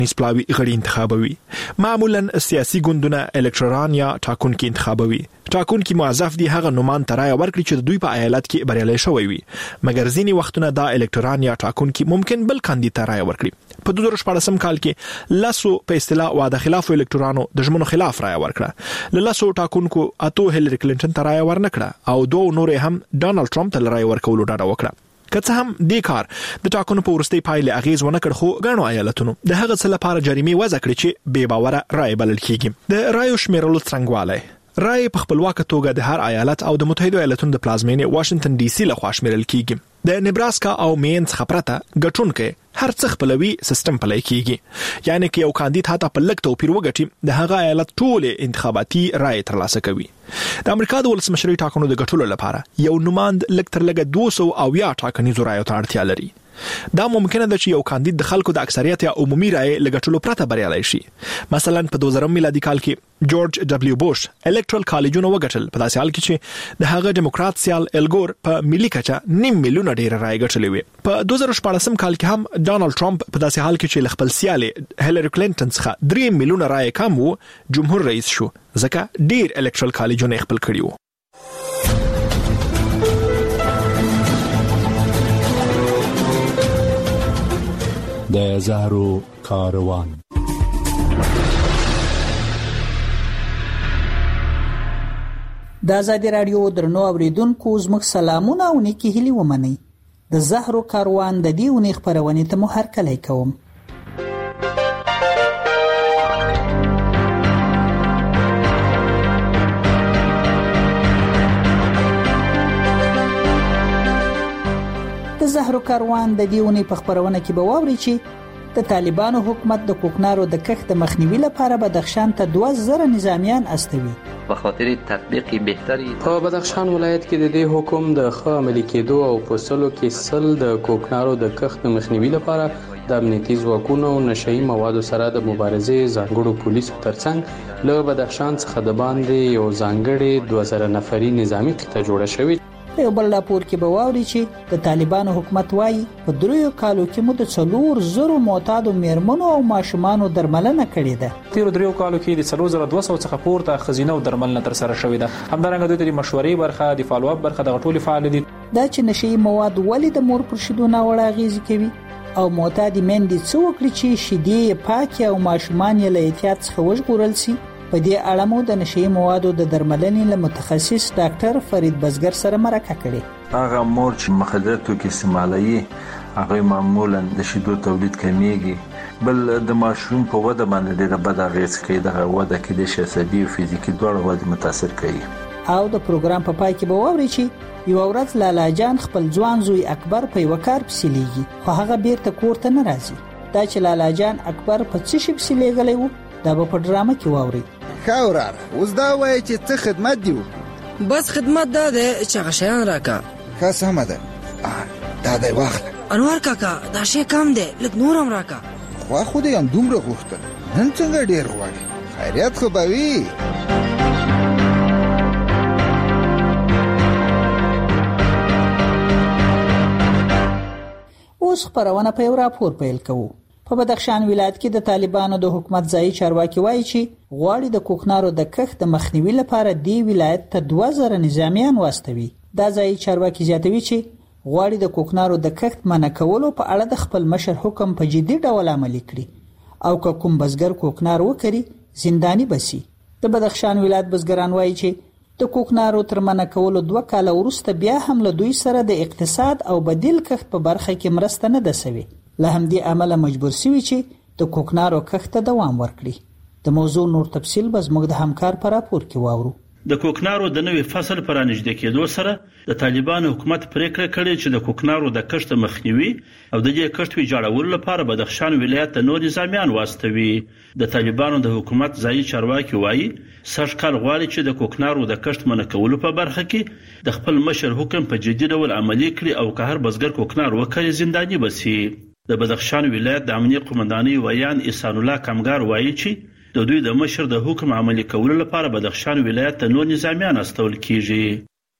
نسپلاوي غړي انتخابوي. معمولا سیاسي ګوندونه الکتوران یا ټاکنکي انتخابوي. ټاکنکي موظف دي هغه نومان ترای ورکړي چې د دوی په ایالت کې بریالي شوی وي. مګر ځینی وختونه دا الکتوران یا ټاکنکي ممکن بل کاندید ترای ورکړي. په 2014 کال کې لاسو په اصطلاح واده خلاف الکتورانو د ژمنو خلاف رای ورکړه. لاسو ټاکنکو اتو هیلری کلینټن ترای ورنکړه او دوه نور هم ډانلډ ټرمپ ته رای ورکولو ډاډه وکړه. که څه هم دې کار د ټاکنو په وروستي پایلې اغیز ونه کړ، خو غاڼو ایالتونو د هغه څه لپاره جریمه وضع کړې چې بې باوره رای بلل کیږي. د رایو شمیرلو څنګهواله رای په خپلواک توګه د هر ایالت او د متحده ایالاتونو د پلازمینې واشنگټن ډي سي لخوا شمیرل کیږي. د نیبراسکا او مین څخه پرته ګټونکي هر څه خپلوي سیستم پلی کیږي. یعنی کې یو کاندید هاته په لک توپیر وګټي د هغه ایالت ټول انتخاباتي رای ترلاسه کوي. د امریکا د ولسمشرۍ ټاکنو د ګټلو لپاره یو نوماند لک تر لګه 200 او یا ټاکنیزو رایو ته اړتیا لري. دا ممکنه ده چې یو کاندید د خلکو د اکثریت یا عمومي رای لګټلو پرته بریالي شي. مثلا په 2000 میلادي کال کې جورج دبليو بوش الکټرال کالجونه وګټل، په داسې حال کې چې د هغه دیموکرات سیال الګور په ملي کچه 9 میلیونه ډیر رای ګټلې وي. په 2014 کال کې هم ډانلډ ټرمپ په داسې حال کې چې خپل سیال هیلری کلینټن څخه 3 میلیونه رای کم وو جمهور رئیس شو، ځکه ډیر الکټرال کالجونه خپل کړی وو. د زهرو کاروان. د آزادي رادیو درنو اوریدونکو زموږ سلامونه او نیکی هیلې ومنئ. د زهرو کاروان د دې اونۍ خپرونې ته مو هرکلی کوم. د زهرو کاروان د دې اونۍ په خپرونه کې به واوري چې د طالبانو حکومت د کوکنارو د کښت د مخنیوي لپاره بدخشان ته 2000 نظامیان استوي. به خاطر تطبیق بهتری په بدخشان ولایت کې د دې حکم د ښه عملي کېدو او په سلو کې سل د کوکنارو د کښت د مخنیوي لپاره د امنیتي ځواکونو او نشئی موادو سره د مبارزې ځانګړو پولیسو ترڅنګ له بدخشان څخه د باندې یو ځانګړي 2000 نفري نظامی کښته جوړه شوې. په یو بل راپور کې به واوري چې د طالبانو حکومت وایي په 3 کالو کې مو د 400 معتادو میرمنو او ماشومانو درملنه کړې ده. تیر 3 کالو کې د 4200 څخه پورته خزینه او درملنه تر سره شوې ده. همدارنګه دوی د مشورې برخه، د فالو اپ برخه د غټولې فعال دي. دا چې نشئی مواد ولې د مور پر شیدو ناوړه اغیز کوي او معتادی مندې څو وکړي چې شیدې پاکي او ماشومان یې له احتیاط څخه وژغورل شي. په دې اړه مو د نشئی موادو د درملنې له متخصص ډاکټر فرید بزګر سره مرکه کړې. هغه مور چې مخدر توکي استعمالوي هغه معمولا د شیدو تولید کمیږي، بل د ماشوم په وده باندې ډېر بد اغیز کوي. د وده کې د عصبي او فزیکي دواړو وده متاثر کوي. او د پروګرام په پای کې به واوري چې یو ورځ لالا جان خپل ځوان زوی اکبر په یو کار پسې لیږي، خو هغه بیرته کور ته نه راځي. دا چې لالا جان اکبر په څه شي پسې لیږلی وو دا به په ډرامه کې واوري. خاورار اوس دا وایي چې څه خدمت دیو؟ بس خدمت دا ده چې غشیان راکا. ښه سمه ده، دا دی واخله. انوار کاکا دا شی کم دی، لږ نور هم راکا. خو خو دې هم دومره غوښتل، نن څنګه ډېر غواړي؟ خیریت خو به وي. اوس خپرونه په یو راپور پیل کوو. په بدخشان ولایت کې د طالبانو د حکومت ځایي چارواکي وایي چې غواړي د کوکنارو د کښت د مخنیوي لپاره دی ولایت ته 2000 نظامیان واستوي. دا ځایي چارواکي زیاتوي چې غواړي د کوکنارو د کښت منع کولو په اړه د خپل مشر حکم په جدي ډول عملي کړي او که کوم بزګر کوکنار وکړي زنداني بسي. د بدخشان ولایت بزګران وایي چې د کوکنارو تر منع کولو 2 کال وروسته بیا هم له دوی سره د اقتصاد او بدیل کښت په برخه کې مرسته نه ده شوې. له همدې عمله مجبور شوي چې د کوکنارو کښت ته دوام ورکړي. د موضوع نور تفصیل به زموږ د همکار په راپور کې واورو. د کوکنارو د نوې فصل پر نږدې کېدو سره د طالبانو حکومت پریکړه کړې چې د کوکنارو د کښت مخنیوي او د دې کښت ویجاړولو لپاره بدخشان ولایت ته نور نظامیان واستوي. د طالبانو د حکومت ځایي چارواکي وایي سږ کال غواړي چې د کوکنارو د کښت منع کولو په برخه کې د خپل مشر حکم په جدي ډول عملي کړي او که هر بزګر کوکنار وکړي زنداني بسي. د بدخشان ولایت د امنیه قومندانۍ ویان احسان الله کمګار وایي چې د دوی د مشر د حکم عملي کولو لپاره بدخشان ولایت ته نور نظامیان استول کیږي.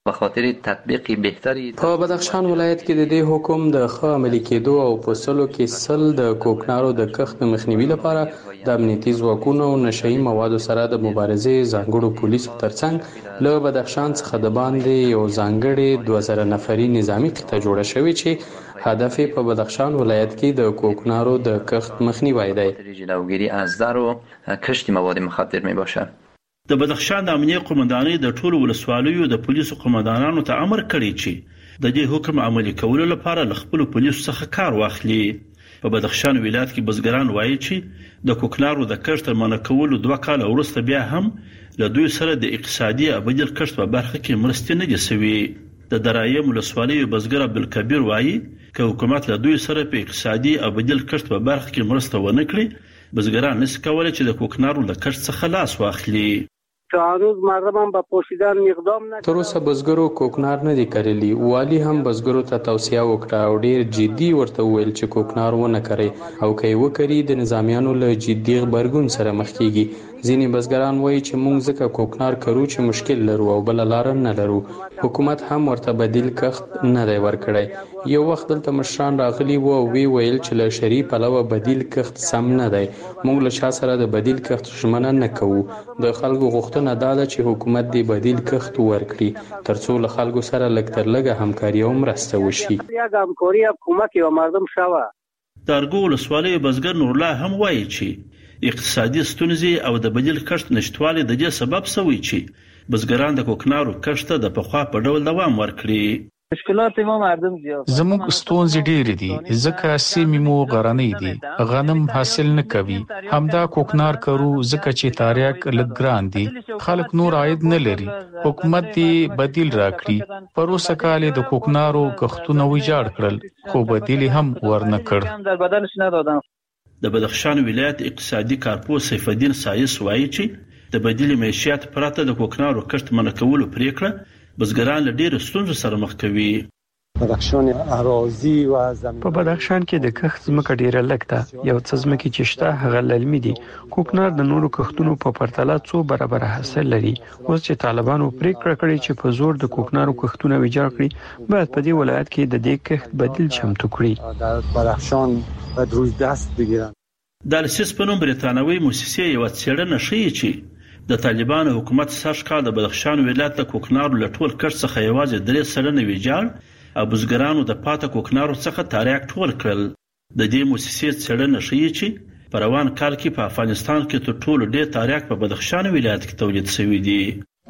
به خاطر تطبیق بهتری. په بدخشان ولایت کې د دې حکم د ښه عملي کېدو او په سلو کې سل د کوکنارو د کښت مخنیوي لپاره د امنیتي ځواکونو او نشهیي موادو سره د مبارزې ځانګړو پولیسو ترڅنګ له بدخشان څخه د باندې یو ځانګړی 2000 نفري نظامی قطعه جوړه شوې چې هدف یې په بدخشان ولایت کې د کوکنارو د کښت مخنیوی دی. جلوگیری از در و کشت مواد مخدر می باشد. د بدخشان د امنیه قومندانۍ د ټولو ولسوالیو د پولیسو قومندانانو ته امر کړی چې د دې حکم عملي کولو لپاره له خپل پولیسو څخه کار واخلي. په بدخشان ولایت کې بزګران وایي چې د کوکنارو د کښت منع کولو 2 کال وروسته بیا هم له دوی سره د اقتصادي ابدي کښت په برخه کې مرستې نه دي شوې. د درایم ولسوالۍ بزګر عبدالکبیر وایي چې حکومت له دوی سره په اقتصادي ابدي کښت په برخه کې مرسته ونه کړي، بزګران نشي کولای چې د کوکنارو له کښت څخه لاس واخلي. هنوز مردم هم به پوشیدن اقدام نکردن. تر اوسه بزګرو کوکنار نه دي کرلی. والی هم بزګرو ته توصیه وکړه او ډیر جدي ورته ویل چې کوکنار ونه کوي او کوي وکړي د نظامیانو له جدي خبرګون سره مخ کیږي. ځینې بزګران وایي چې موږ ځکه کوکنار کرو چې مشکل لرو او بل لار نه لرو. حکومت هم ورته بدیل کښت نه دی ورکړی. یو وخت دلته مشران راغلي وو او ویل چې له شری پلوه بدیل کښت سم نه دی. موږ له چا سره د بدیل کښت ژمنه نه کوو. د خلکو غوښتنه دا ده چې حکومت دې بدیل کښت ورکړي ترڅو له خلکو سره لږ تر لږه همکاري او مرسته وشي. یک همکاری حکومت او مردم شوه. د ارګو ولسوالۍ بزګر نور الله هم وایي چې اقتصادي ستونزې او د بدیل کښت نشټوالی د دې سبب شوی چې بزګران د کوکنارو کښت د پخوا په ډول دوام ورکړي. مشکلات ما مردم زیات. زموږ ستونزې ډېرې دي ځکه سیمې مو غرنۍ دي، غنم حاصل نه کوي. همدا کوکنار کرو ځکه چې تاریاک لږ ګران دي، خلک نور عاید نه لري. حکومت دې بدیل راکړي. پر اوسه کال د کوکنارو کښتونه ویجاړ کړل خو بدیل هم ورنه کړ. د بدخشان ولایت اقتصادي کارپوه سیف الدین سایس وایي چې د بدیل معیشت پرته د کوکنارو کښت منع کولو پریکړه بزګران له ډېرو ستونزو سره مخ کوي. په بدخشان کې د کښت ځمکه ډیره لږ ده. یو څه ځمکې چې شته هغه للمي دي. کوکنار د نورو کښتونو په پرتله څو برابر حاصل لري. اوس چې طالبانو پریکړه کړې چې په زور د کوکنارو کښتونه ویجاړ کړي، باید په دې ولایت کې د دې کښت بدیل چمتو کړي. در بدخشان باید روی دست بگیرن. د السیس په نوم بریتانوي موسسې یو څېړنه ښیي چې د طالبانو حکومت سږ کال د بدخشان ولایت د کوکنارو له ټول کښت څخه یوازې 3% ویجاړ او بزګرانو د پاته کوکنارو څخه تاریاک ټول کړل. د دې موسسې څېړنه ښیي چې په روان کال کې په افغانستان کې تر ټولو ډېر تاریاک په بدخشان ولایت کې تولید شوی دی.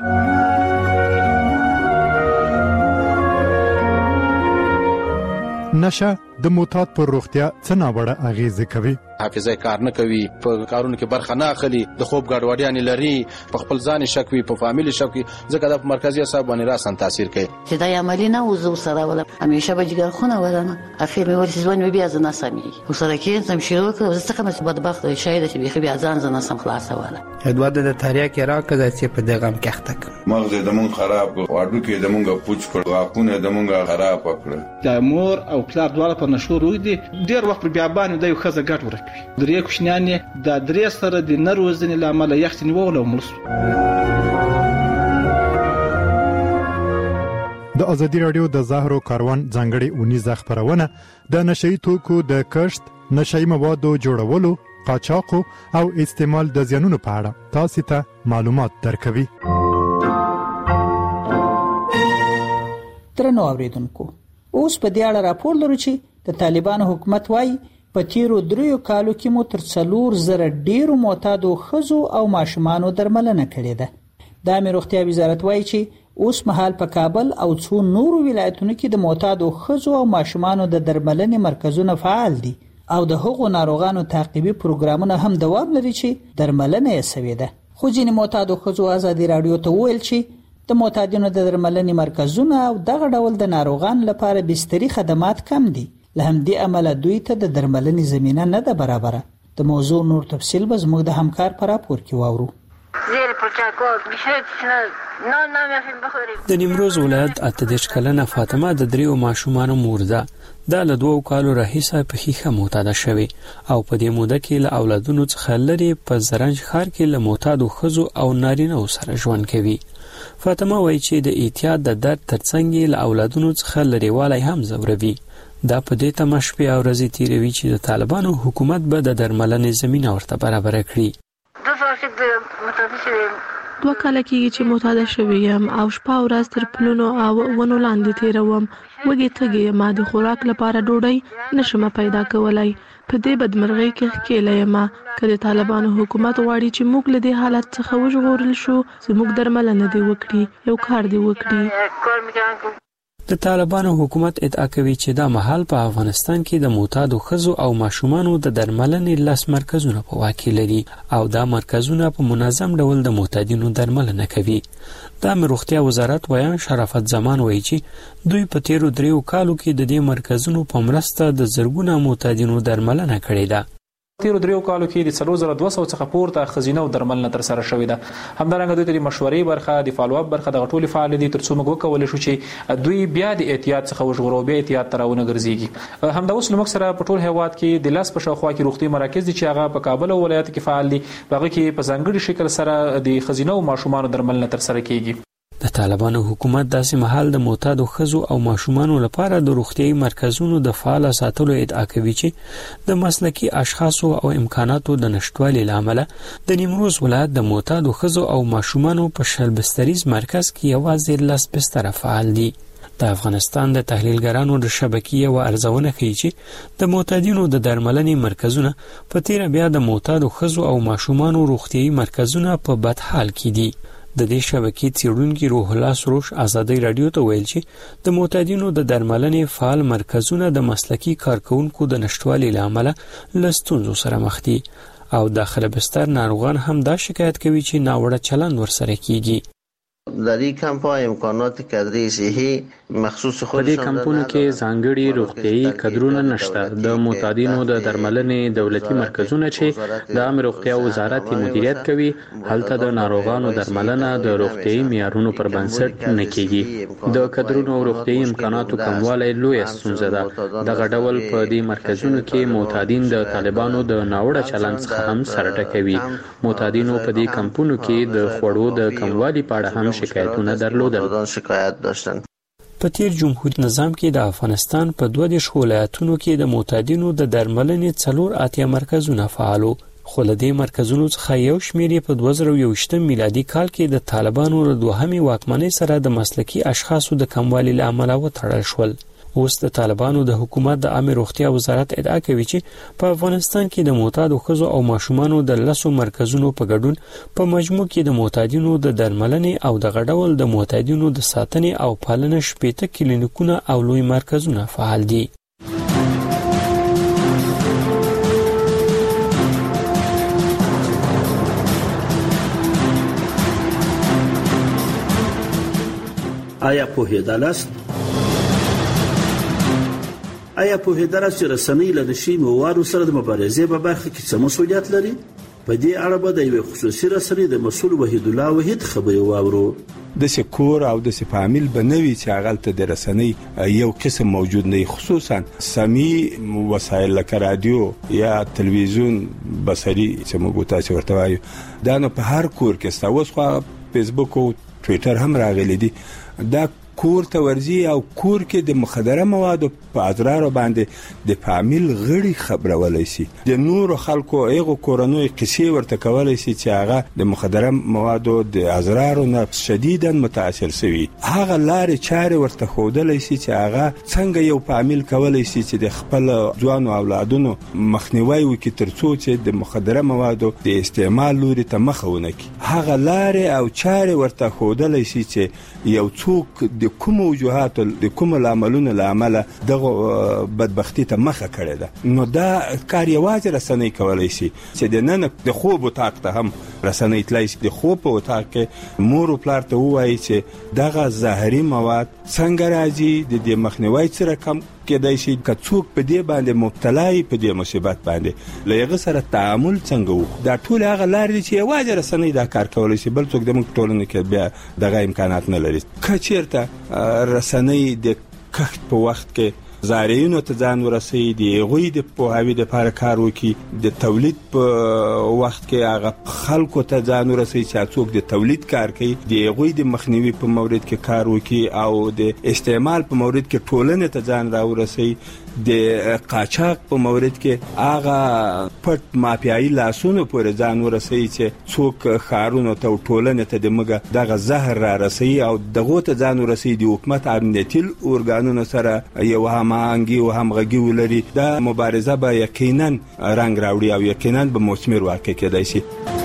نشه د معتاد پر روغتیا څه ناوړه اغیزه کوي. حافظه کار نه کوي، په کارونو کې برخه نه اخلي، د خوب ګډوډیان لري، په خپل ځان شک وي، په فامیل شک وي، ځکه د مرکزی اعصاب باندې راسن تاثیر کوي. چې دا عملی نه وزو سره ولا همیشه به جګر خونه ولنه اخر مې ورسې ځوان بیا ځنه سمي او سره کې سم شروع کړ زه څنګه مې بدبخت شاید چې بيخي بیا ځان ځنه سم خلاص ولا ادوار د تاریخ راکړه چې په دغه کښتک مغز د مون خراب واډو کې د مونږه پوچ کړ واقونه د مونږه خراب کړ. د مور او پلار دواړه په نشو روي دي ډیر وخت بیا باندې د یو خزه ګټ ورکوي. درې کوشنیان د درې سره د نروزنې لامل یختنی وغلو ملس. د ازادي رادیو د زهرو کاروان ځانګړي اونیزه خبرونه د نشئی توکو د کښت، نشئی موادو جوړولو، قاچاق او استعمال د زیانونو په اړه تاسو ته معلومات درکوي. درنو اوریدونکو، اوس په دې اړه راپور لرو چې د طالبانو حکومت وايي په تیرو 3 کالو کې مو تر 4,000 ډیرو معتادو ښځو او ماشومانو درملنه کړې ده. د امیر روغتیا وزارت وايي چې اوس مهال په کابل او څو نورو ولایتونو کې د معتادو ښځو او ماشومانو د درملنې مرکزونه فعال دي او د هغو ناروغانو تعقیبي پروګرامونه هم دوام لري چې درملنه یې سوي ده. خو ځینې معتادو ښځو ازادي رادیو ته ویل چې د معتادینو د درملنې مرکزونه او دغه ډول د ناروغانو لپاره بستري خدمات کم دي. له همدې امله دوی ته د درملنې زمینه نه ده برابره. د موضوع نور تفصیل به زموږ د همکار په راپور کې واورو. د نیمروز ولایت 38 کلنه فاطمه د 3 ماشومانو مور ده. دا له 2 کالو راهیسه په خیخه معتاده شوی او په دې موده کې له اولادونو څخه لري په زرنج ښار کې له معتادو ښځو او نارینه‌و سره ژوند کوي. فاطمه وایي چې د احتیاط د درد ترڅنګ له اولادونو څخه لريوالی هم ضروري دا په دې تمه شپې او ورځې تیروي چې د طالبانو حکومت به د درملنې زمینه ورته برابر کړي. 2 کاله کېږي چې معتاده شوی یم او شپه او ورځ تر پلونو او ونو لاندې تیروم. وږې تږې یم، د خوراک لپاره ډوډۍ نشم پیدا کولای. په دې بدمرغۍ کې ښکېلی یم. که د طالبانو حکومت غواړي چې موږ له دې حالت څخه وژغورل شو، زموږ درملنه دې وکړي، یو کار دې وکړي. د طالبانو حکومت ادعا کوي چې دا مهال په افغانستان کې د معتادو ښځو او ماشومانو د درملنې 10 مرکزونه په واک کې لري او دا مرکزونه په منظم ډول د معتادینو درملنه کوي. د روغتیا وزارت وایي شرافت زمان وایي چې دوی په تیرو 3 کالو کې د دې مرکزونو په مرسته د زرګونو معتادینو درملنه کړې ده. تیرو 3 کالو کې د 4200 څخه پورته خزینه او درملنه تر سره شوې ده. همدارنګه دوی ته مشورې برخه د فالو اپ برخه د ټولي فعال دي ترڅو موږ وکولای شو چې دوی بیا د احتیاط څخه وژغورو، بیا احتیاط تراونه ګرځيږي. همدا اوس موږ سره په ټول هیواد کې د لاس په شاوخوا کې روغتي مراکز دي چې هغه په کابل او ولایت کې فعال دي. هغه کې په ځانګړي شکل سره د خزینه او ماشومان درملنه تر سره کیږي. د طالبانو حکومت داسې مهال د معتادو ښځو او ماشومانو لپاره د روغتيایي مرکزونو د فعال ساتلو ادعا کوي چې د مسلکي اشخاصو او امکاناتو د نشټوالي لامل د نیمروز ولایت د معتادو ښځو او ماشومانو په شلبستریز مرکز کې یوازې 10 بستر فعال دي. د افغانستان د تحلیلګرانو د شبکې او ارزونه کوي چې د معتادینو د درملنې مرکزونه په تیر بیا د معتادو ښځو او ماشومانو روغتيایي مرکزونه په بد حال کې دي. د دې شبکې څېړونکي روح الله سروش ازادي رادیو ته ویل چې د معتادینو د درملنې فعال مرکزونه د مسلکي کارکونکو د نشټوالي لامل له ستونزو سره مخ دي او داخله بستر ناروغان هم دا شکایت کوي چې ناوړه چلند ورسره کیږي. در این کمپ ها امکانات کادری صحی مخصوص خود په دې کمپونو کې ځانګړي روغتيایي کادرونه نشته. د معتادینو د درملنې دولتي مرکزونه چې د عامه روغتیا وزارت مدیریت کوي، هلته د ناروغانو درملنه د روغتيایي معیارونو پر بنسټ نه کیږي. د کادرونو او روغتيایي امکاناتو کموالی لوی ستونزه ده. دغه ډول په دې مرکزونو کې معتادین د طالبانو د ناوړه چلند څخه هم سر ټکوي. معتادینو په دې کمپونو کې د خوړو د کموالي په اړه هم شکایتونه درلودل. په تیر جمهوریت نظام کې د افغانستان په 22 ولایتونو کې د معتادینو د درملنې 4 مرکزونه فعالو، خو له دې مرکزونو څخه یو شمېر په 2021 میلادي کال کې د طالبانو له دوهمې واکمنۍ سره د مسلکي اشخاصو د کموالي له امله وتړل شول. اوس د طالبانو د حکومت د عامه روغتیا وزارت ادعا کوي چې په افغانستان کې د معتادو ښځو او ماشومانو د 10 مرکزونو په ګډون په مجموع کې د معتادینو د درملنې او د غډول د معتادینو د ساتنې او پالنې 18 کلینیکونه او لوی مرکزونه فعال دي. آیا پوهیدلاست؟ آیا پوهیدلاست چې رسنۍ له نشي موادو سره د مبارزې په برخه کې څه مسؤلیت لري؟ په دې اړه به د یوې خصوصي رسنۍ د مسؤل وحید الله وحید خبرې واورو. د سکور او د سفامل بنوي چې هغه د رسنۍ یو قسم موجود نه، خصوصا سمي وسایل لکه رادیو یا تلویزیون بصري چې موږ تاسو ورته وایو، دا نو په هر کور کې ستاسو خو فیسبوک او ټوئیټر هم راغلي دي. دا کور ته ورځي او کور کې د مخدره موادو په اضرار باندې د فامیل غړي خبرولای شي، د نور خلکو ایغو کورونو قصې ورته کولای شي چې هغه د مخدره موادو د اضرار نه شدیداً متاثر شوی. هغه لارې چارې ورته خودلای شي چې هغه څنګه یو فامیل کولای شي چې د خپل ځوان او اولادونو مخنیوي وکړي ترڅو چې د مخدره موادو د استعمال لوري ته مخه ونه کړي. هغه لارې او چارې ورته خودلای شي چې یو څوک د کوم وجوهات د کوم عملونو لامل دغه بدبختی ته مخه کړې ده، نو دا کار یوازې رسنۍ کولای شي چې د نن د خوب وطاق ته هم رسنۍ تلای شي. د خوب په وطاق کې مور او پلار ته وایي چې دغه زهري مواد څنګه راځي، د دې مخنیوي سره کم کېدای شي که څوک په دې باندې مبتلا وي، په دې مصیبت باندې له هغه سره تعامل څنګه وکړو. دا ټول هغه لارې دي چې یوازې رسنۍ دا کار کولی شي، بل څوک زموږ ټولنه کې بیا دغه امکانات نه لري. که چېرته رسنۍ د کښت په وخت کې زارعینو ته ځان ورسوي، د هغوی د پوهاوي دپاره کار وکړي، د تولید په وخت کې هغه خلکو ته ځان ورسوي چې څوک د تولید کار کوي، د هغوی د مخنیوي په مورد کې کار وکړي او د استعمال په مورد کې ټولنې ته ځان راورسوي، د قاچاق په مورد کې هغه پټ مافیایي لاسونو پورې ځان ورسوي چې څوک ښارونو ته او ټولنې ته د مګه دغه زهر را رسوي او دغو ته ځان ورسوي د حکومت امنیتي ارګانونو سره یو هماهنګي او همغږي ولري. دا مبارزه به یقینا رنګ راوړي او یقینا به مثمر واقع کېدای شي.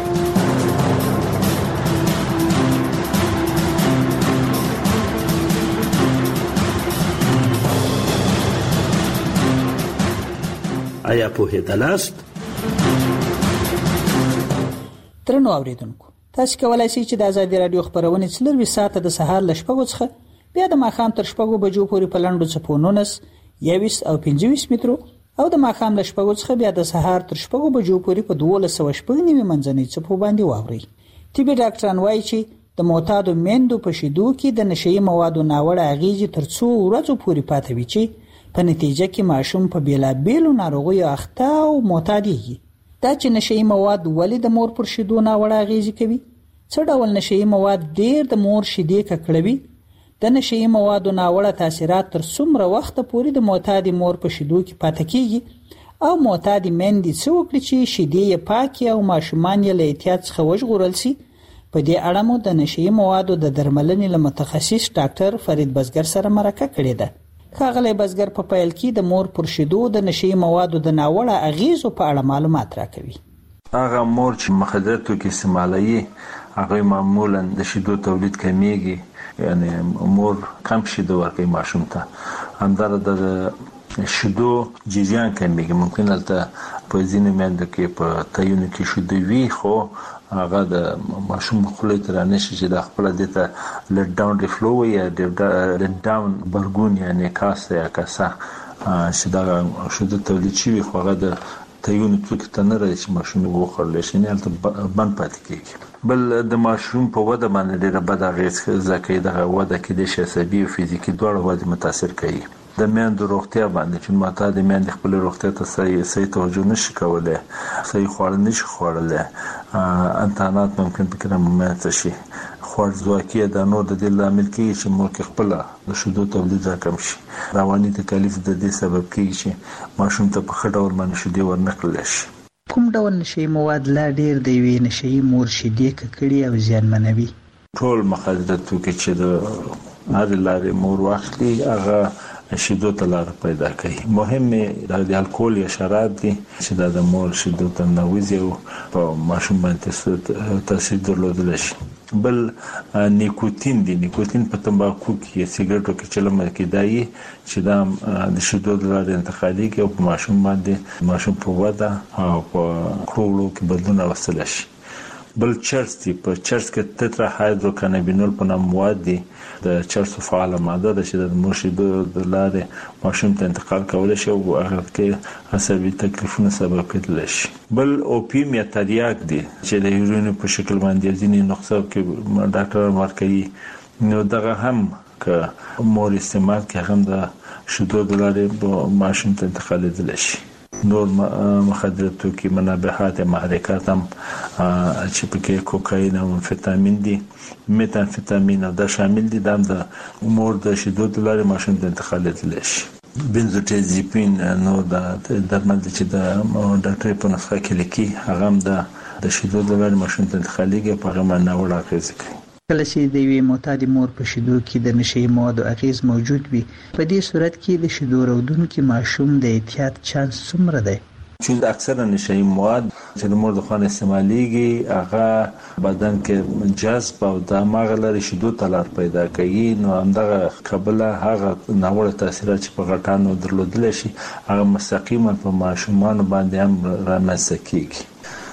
آیا پوهېدلاست؟ درنو اوریدونکو، تاسو کولای شئ چې د آزادي رادیو خبرونه 24 ساعته د سهار ل 6 څخه بیا د ماښام تر 6 بجو پورې په لنډو څپو 19 او 25 مترو او د ماښام ل 6 څخه بیا د سهار تر 6 بجو پورې په 1290 منځنۍ څپو باندې واورئ. طبي ډاکټران وایي چې د معتادو میندو په شیدو کې د نشئی موادو ناوړه اغیزې تر څو ورځې پورې پاتې وي چې په نتیجه کې ماشوم په بیلابیلو ناروغیو اخته او معتادېږي. دا چې نشئی مواد ولې د مور پر شیدو ناوړه اغیزې کوي؟ څه ډول نشئی مواد ډېر د مور شیدې ککړوي؟ د نشئی موادو ناوړه تاثیرات تر څومره وخت پورې د معتادې مور په شیدو کې پاتې کیږي او معتادې میندې څه وکړي چې شیدې یې پاکې او ماشومان یې له احتیاط څخه وژغورل شي؟ په دې اړه مو د نشئی موادو د درملنې له متخصص ډاکټر فرید بزګر سره مرکه کړې ده. ښاغلی بزګر په پیل کې د مور پر شیدو د نشئی موادو د ناوړه اغیزو په اړه معلومات راکوي. هغه مور چې مخدر توکي استعمالوي هغه معمولا د شیدو تولید کمیږي، یعنی مور کم شیدو ورکوي ماشوم ته، همدارنګه د شیدو جریان کمیږي. ممکن هلته په ځینو میندو کې په تایونو کې شیدو وي خو هغه د ماشوم خولې ته رانشي چې د خپل دته لټ ډاون ریفلو یا لټ ډاون برګون یعنی کاسه یا کاسه چې دا شیدو تولید شي خو هغه د تایونو کې ته نه راځي چې ماشوم وخورل شي نه هلته بند پاتې کیږي. بل د ماشوم په وده باندې ډېر بد اغېز ځکه د وده کې د عصبي او فزیکي دواړه وده متاثر کوي. د میندو روغتیا باندې چې معتاد میندې خپل روغتیا ته صحیح توجه نشي کولای، صحیح خواړه نشي خوړلای، انتانات ممکن پکې رامنځته شي، خوارځواکي د نور د دې لامل کېږي چې مور کې خپل د شیدو تولید راکم شي. رواني تکالیف د دې سبب کېږي چې ماشوم ته په ښه ډول باندې شیدې ورنکړل شي. کوم ډول نشئی مواد لا ډېر د یوې نشئی مور شیدې ککړې او زیانمنوي؟ ټول مخدر توکي چې د هر لارې مور واخلي هغه شیدو ته لار پیدا کوي. مهمه د الکول یا شراب دي چې د مور شیدو ته نوځي او په ماشوم باندې تاثیر درلودل شي. بل نیکوتین دی، نیکوتین په تمباکو کې سیګریټو کې چلم کې دی چې دا د شیدو د لارې انتقالي کې او په ماشوم باندې ماشوم په وده او په کړولو کې بدلون راوستل شي. بل چرس دی، په چرس کې تترا هایدروکانابینول په نوم مواد دي، د چرسو فعاله ماده ده چې د مور شیدو د لارې ماشوم ته انتقال کولی شي او هغه کې عصبي تکلیفونه سبب کېدلی شي. بل اوپیم یا تریاک دی چې د هیروین په شکل باندې ځینې نسخو کې ډاکټر ورکوي، نو دغه هم که مور استعمال کې هم د شیدو د لارې ماشوم ته انتقالېدلی شي. نور مخدر توکي منبهات محرکات هم چې پکې کوکاین او امفیتامین دي، میتامفیتامین او دا شامل دي، دا د مور د شیدو د لارې ماشوم ته انتقالېدلی شي. بنزوډیازپین نو د درمل چې د ډاکټر په نسخه کې لیکي هغه هم د شیدو د لارې ماشوم ته انتقالېږي، په هغه باندې ناوړه اغېزې کوي. کله چې د یوې معتادې مور په شیدو کې د نشئی موادو اغیز موجود وي، په دې صورت کې د شیدو راوړونکي ماشوم د احتیاط چانس څومره دی؟ چې اکثره نشئی مواد چې د مور د خوا استعمالېږي هغه بدن کې جذب او د دماغ لري شیدو ته لار پیدا کوي، نو همدغه قبله هغه ناوړه تاثیرات چې په غټانو درلودلی شي هغه مستقیما په ماشومانو باندې هم رامنځته کیږي،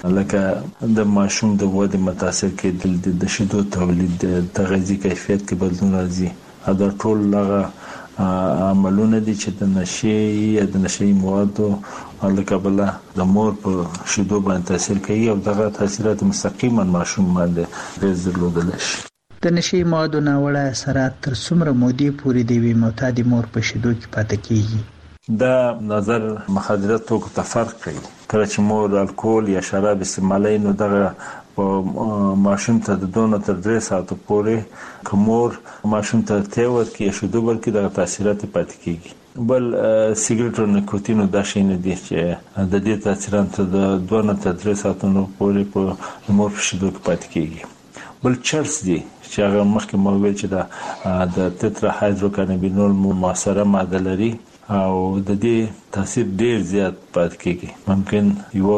لکه د ماشوم د ودې متاثر کېدل، د شیدو تولید، د غذایي کیفیت کې بدلون راځي. دا ټول هغه عملونه دي چې د نشي یا د نشئی موادو له کبله د مور په شیدو باندې تاثیر کوي او دغه تاثیرات مستقیما ماشوم باندې اغیز درلودلی شي. د نشئی موادو ناوړه اثرات تر څومره مودې پورې د یوې معتادې مور په شیدو کې پاتې کیږي؟ دا نظر مخدره توکو ته فرق کوي. کله چې مور الکول یا شراب استعمالوي نو دغه ماشوم ته د 2 تر 3 ساعتو پورې کومور ماشوم ته تیور کې شودو ورکې دغه تاثیرات پاتې کیږي. بل سیګریټ او نیکوتین دا شی نه دي چې د دې تاثیرات د 2 تر 3 ساعتونو پورې په مور په شودو کې پاتې کیږي. بل چرس دي چې هغه مخکې مو ویل چې د تترا هایدروکانابینول مؤثره ماده لري او د دې تاثیر ډیر زیات پاتې کیږي. ممکن یو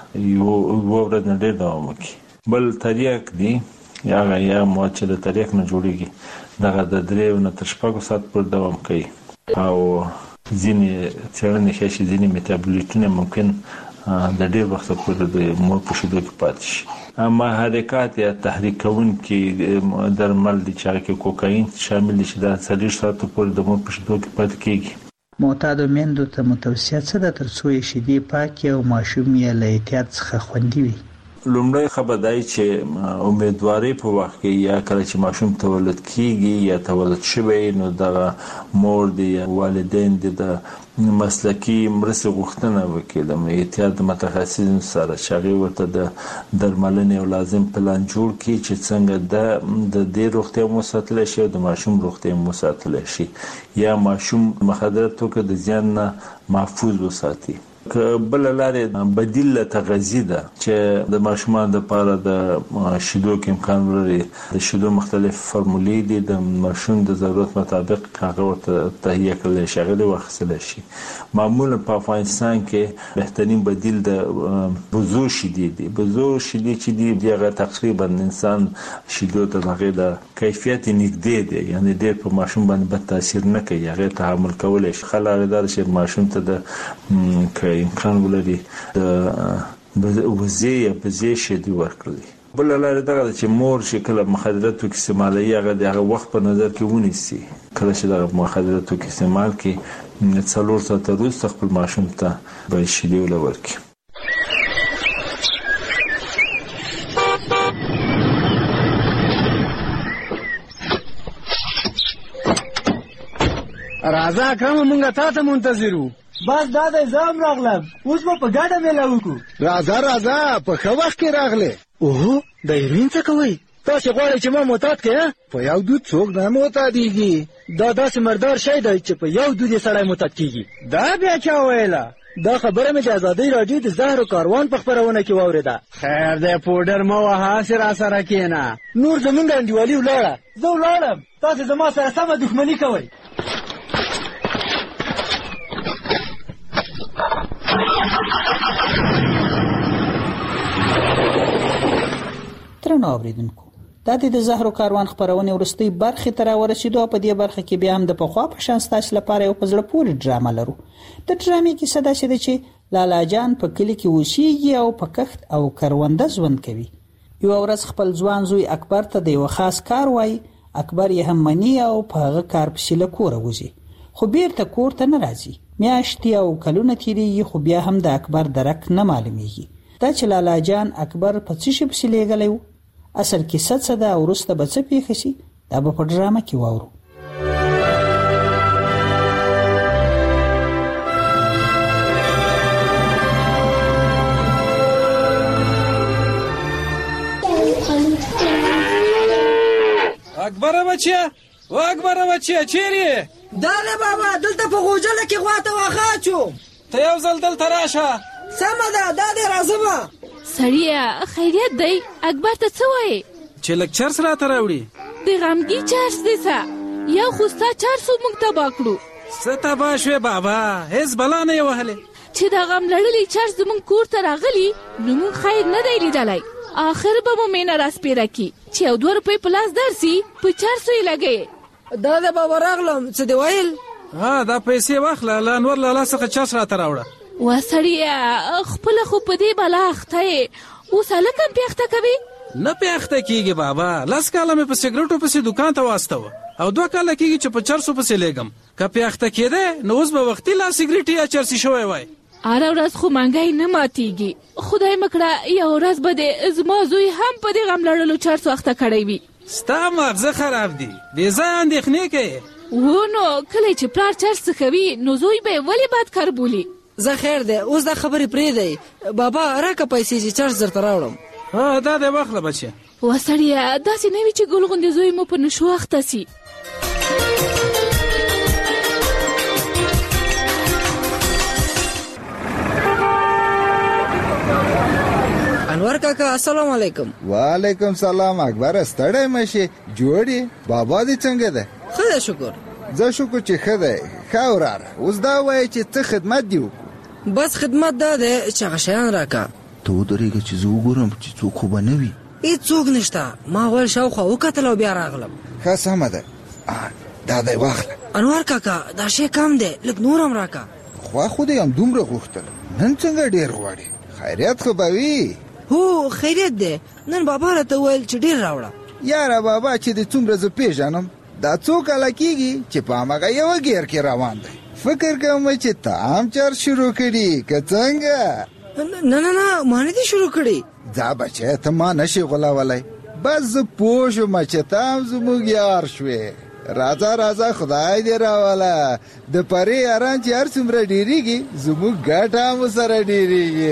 ورځ نه ډیر دوام وکړي. بل تریاک دي یا مواد چې د تریاک نه جوړیږي دغه د 3 تر 6 ساعت پر دوام کوي او ځینې څېړنې ښیي چې ځینې میټابولیټونه ممکن د ډیر وخت پورې د مور په شیدو کې پاتې شي. محرکات یا تحریک کوونکي درمل دي چې هغه کې کوکاین شامل دي چې د 30 ساعتو پورې د مور په شیدو کې پاتې کیږي. معتادو میندو ته متوصیه څه ده ترڅو یې شیدې پاکې او ماشوم یې له احتیاط څخه خوندي وي؟ لومړی خبر دی چې امیدواري په وخت کې یا کله چې ماشوم تولد کیږي یا تولد شوی نو دغه مور دی یا والدین دی د مسلکی مرسته غوښتنه وکړي د احتیاط متخصصین سره چې هغه ورته د درملنې او لازم پلان جوړ کړي چې څنګه د دې روغتیا مو ساتل شي او د ماشوم روغتیا مو ساتل شي یا ماشوم مخدره توکو د زیان نه محفوظ وساتي. بل لارې بدیل تغذیه ده چې د ماشومان لپاره د شیدو کې امکان لري. د شیدو مختلف فرمولې دي د ماشوم د ضرورت مطابق هغه ورته تهیه کړل شي غوړي واخیستل شي. معمولا په افغانستان کې بهترین بدیل د بوزو شیدې دي. بوزو شیدې چې دي هغه تقریبا انسان شیدو ته هغه د کیفیت نږدې دي یعنی ډېر په ماشوم باندې بد تاثیر نه کوي هغه تحمل کولای شي. خلک دا چې ماشوم ته د امکان ولري د وزې یا بزې شیدې ورکړي. بل لاره دا چې مور چې کله مخدره توکي استعمالوي هغه وخت په نظر کې ونیسي. کله چې دا مخدره توکي استعمال کوي 4 ساعته وروسته خپل ماشوم ته به شیدې ورکړي. راځه کوم مونږ ته ته منتظرو. بس دا د زام راغلم اوس په ګاډه مې لاوکو. راځه په خو وخت کې راغله. اوه د هیروین څه کوي؟ تاسو غواړئ چې ما معتاد کړئ؟ په یو دود څوک نه معتادیږي. دا داسې مردار شی دی چې په یو دود سړی معتاد کیږي. دا بیا چا ویله؟ دا خبره مې د ازادۍ راډیو د زهر کاروان په خبرونه کې واوریده. خیر دی پودر مو وها سره سره کینا. نور زمونږ انډیوالي ولاړه. زه ولاړم تاسو زما سره سمه دښمنی کوئ. ترنو اوریدونکو دا د زهرو کاروان خبرونه ورستي برخه تر ورسېدو په دې برخه کې بیا هم د پخوا په شان ستاسو لپاره یو پزړه پورې ډرامه لرو. د ډرامې کې صدا شته چې لالا جان په کلی کې اوسېږي او په کښت او کرونده ژوند کوي. یو ورځ خپل ځوان زوی اکبر ته د یو خاص کار وای. اکبر یې هم مني او په هغه کار پسې له کوره وځي خو بیرته کور ته نه راځي. میاشتې او کلونه تیریږي خو بیا هم د اکبر درک نه معلومیږي. دا چې لالا جان اکبر په څه شي پسې لېږلی و اصل کیسه څه ده او وروسته به څه پیښه شي دا به په ډرامه کې واورو. اکبر بچیا چیرې؟ داله بابا دلته په غوجله کې غواته واخاچو. ته یو ځل دلته راشه. سمه ده دا دې راځم. سړیه خیریت دی اکبر ته څه وایي؟ چې لکچرس راته راوړي. د غمګي چارس دی څه یو خو ستا 400 موږ تباه کړو. څه تباه شوې بابا هیڅ بلا نه یې وهلې. چې دا غم لړلی چارس زموږ کور ته راغلی نو موږ خیر نه دی لیدلی. آخر به مو مینه راسپیره کی چې یو 2 روپۍ په لاس درسي په 400 یې لګوي. دا د بابا راغلم څه دی ویل؟ دا پیسې واخله لا انور لالا څخه چارس راته راوړه. وا سړیه خپل خو په دې بلا اخته یې اوس هلکم پیاخته کوي؟ نه پیاخته کیږي بابا. 10 کاله مې په سیګریټو پسې دکان ته واستوه او 2 کاله کیږي چې په 400 پسې لګم. که پیاخته کېده نو اوس به وختي لا سیګریټ یا چرسي شوی وای. هره ورځ خو مانګای نه ماتیږي. خدای مکړه یو ورځ به دې زما زوی هم په دې غم لړلو 400 اخته کړی وي. ستا مغزه خراب دی. بې ځایه اندېښنې کوې. نو کله چې پلار چرس کوي نو زوی به ولې بد کار بولی؟ زه خیر دی اوس دا خبرې پرېږدئ. بابا راکه پیسې چې چرس درته راوړم. دا دی واخله بچیه. وسړیه داسې نه وي چې ګل غوندې زوی مو په نشو اخته سي. انور کاکا السلام علیکم. وعلیکم سلام. اکبر ستړی مشي جوړي بابا دې څنګه ده؟ ښه ده شکر. زه شکر چې ښه دی. ښه وراره اوس دا وایي چې څه خدمت دې وکړو؟ بس خدمت دا دی چې هغه شیان راکه. ته ودرېږه چې زه وګورم چې څوک خو به نه وي. هېڅوک نشته. ما ویل شاوخوا وکتل او بیا راغلم. ښه سمه ده. دا دی واخله. انور کاکا دا شی کم دی لږ نور هم راکه. خوا خو دې هم دومره غوښتل نن څنګه ډېر غواړې؟ خیریت خو به وي؟ هو خیریت دی. نن بابا راته وویل چې ډېر راوړه. یاره بابا چې دې څومره زه پیژنم دا څو کاله کېږي چې په هماغه یوه ګیر کې روان دی. فکر کوم چې ته هم چرس شروع کړي که څنګه؟ نه ما نه دي شروع کړي. ځه بچی ته ما نشي غولولی. بس زه پوه شوم چې ته هم زموږ یار شوې. راځه خدای دې راوله. د پرې یاران چې هر څومره ډېرېږي زموږ ګټه هم سره ډېرېږي.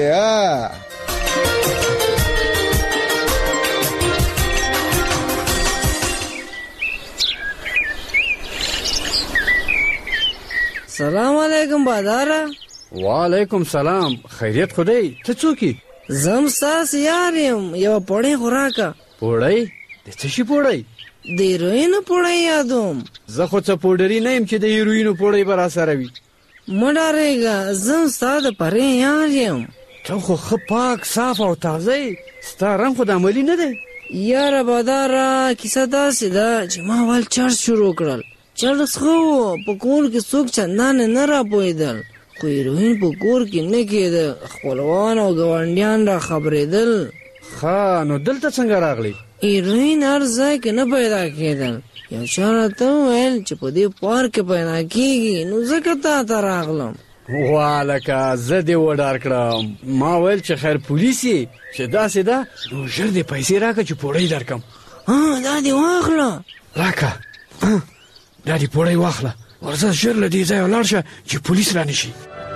سلام علیکم باداره. وعلیکم سلام. خیریت خو دی؟ ته څوک یې؟ زه ستاسو یار یم. یوه پوړۍ خو راکه. پوړۍ؟ د څه شي پوړۍ؟ د هیروینو پوړۍ یادوم. زه خو څه پوډري نه یم چې د هیروینو پوړۍ به راسره وي. مه ډارېږه زه ستا د پرې یار یم. ته خو ښه پاک صاف او تازه یې. ستا رنګ خو د عملي نه دی. یاره باداره کیسه داسې ده چې ما ول چرس شروع کړل. چرس ښه و په کور کې څوک چندانې نه راپوهېدل خو هیروین په کور کې نه کېده. خپلوان او ګاونډیان را خبرېدل. ښه نو دلته څنګه راغلی؟ هیروین هر ځای کې نه پیدا کېدل. یو چا راته وویل چې په دې پارک کې پیدا کېږي نو ځکه تا ته راغلم. والکه زه دې وډار کړم. ما ویل چې خیر پولیس یې چې داسې ده نو ژر دې پیسې راکړه چې پوړۍ درکړم. دا دې واخله. راکړه دا دې پوړۍ واخله. ورځه ژر له دې ځایه ولاړ شه چې پولیس رانشي.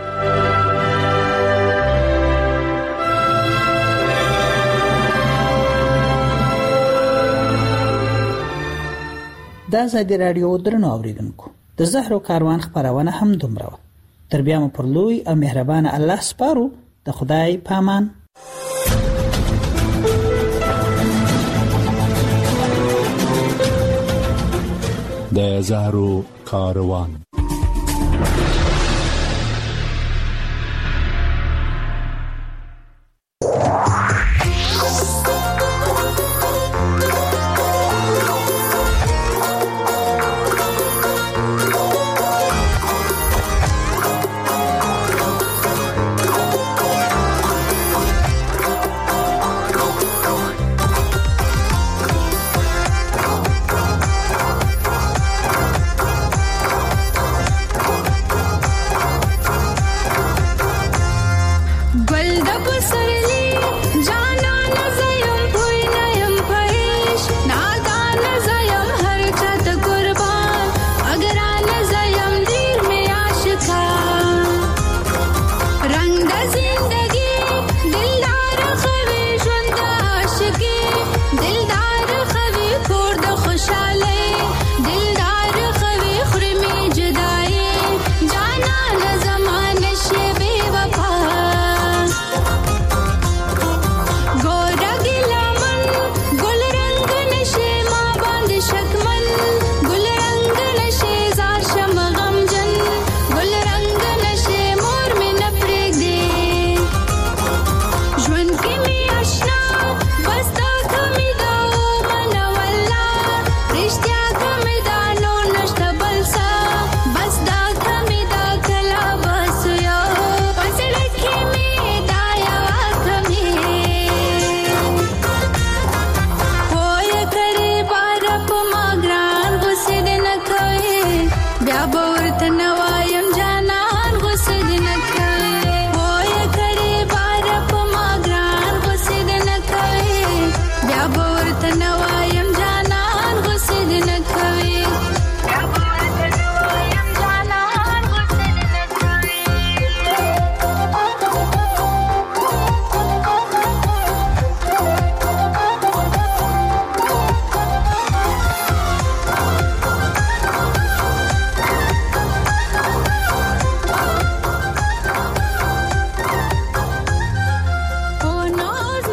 د ازادي راډیو درنو اوریدونکو د زهرو کاروان خبرونه هم دومره وه. تر بیا مو پر لوی او مهربان الله سپارو. د خدای پامان. د زهرو کاروان